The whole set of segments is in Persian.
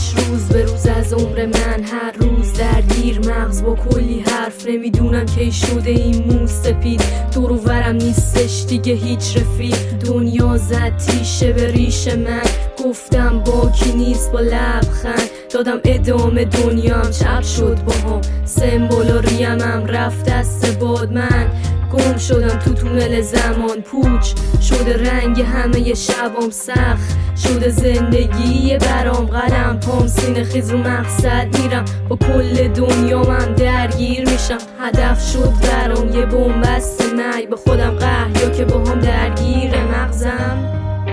گذشت روز به روز از عمر من، هر روز درگیر مغز با کلی حرف. نمیدونم کی شده این مو سپید، دور و برم نیستش دیگه هیچ رفیق. دنیا زد تیشه به ریش من، گفتم باکی نیست با لبخند. دادم ادامه دنیام چپ شد باهم، سمبولا ریمم رفت دست باد. من گم شدم تو تونل زمان، پوچ شده رنگ همه شبام، سخت شده زندگی برام. قلم پام سینه خیز رو مقصد میرم، با کل دنیا من درگیر میشم. هدف شد برام یه بنبست مرگ، به خودم قهر یا که با هم درگیر مغزم.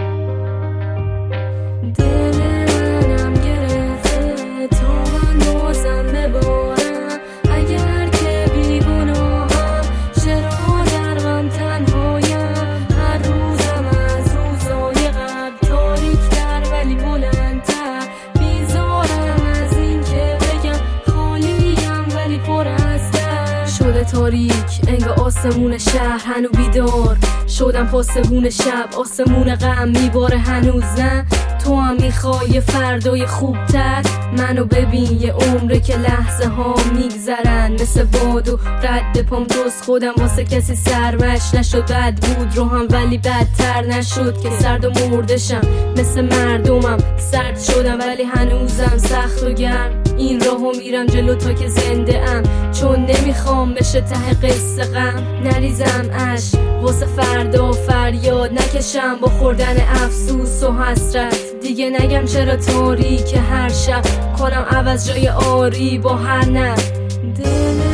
دلم گرفته تا من بازم ببارم، اگر که بیگناهم چرا در غم تنهایم. هر روزم از روزای قبل تاریک‌تر ولی بلندتر، بیزارم از این که بگم خالیم ولی پر از درد. شده تاریک انگار آسمون شهر، هنو بیدار شدم پاسبون شب. آسمون غم میباره هنوز نه، تو هم میخوای فردای خوبتر. منو ببین یه عمره که لحظه ها میگذرن مثل باد و رد پام. دوست خودم واسه کسی سرمش نشد، بد بود رو هم ولی بدتر نشد که سرد و مردشم. مثل مردمم سرد شدم ولی هنوزم سخت و گرم. این راهو میرم جلو تا که زنده ام، چون نمیخوام بشه ته قصه غم. نریزم عشق واسه فردا فریاد نکشم با خوردن افسوس و حسرت. دیگه نگم چرا تاریک هر شب، کنم عوض جای آری با هر نه.